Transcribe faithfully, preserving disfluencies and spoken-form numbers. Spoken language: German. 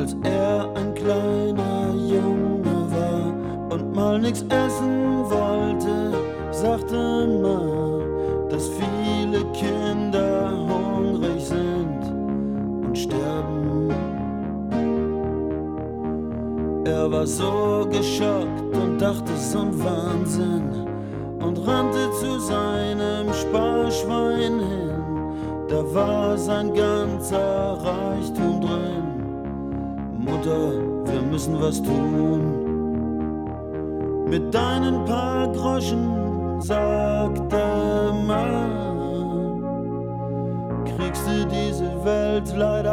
als er ein kleiner Junge war und mal nix essen wollte, sagte man, dass viele Kinder hungrig sind und sterben. Er war so geschockt und dachte, so'n Wahnsinn, und rannte zu seinem Sparschwein hin. Da war sein ganzer Reichtum drin. Mutter, wir müssen was tun. Mit deinen paar Groschen, sagte man, kriegst du diese Welt leider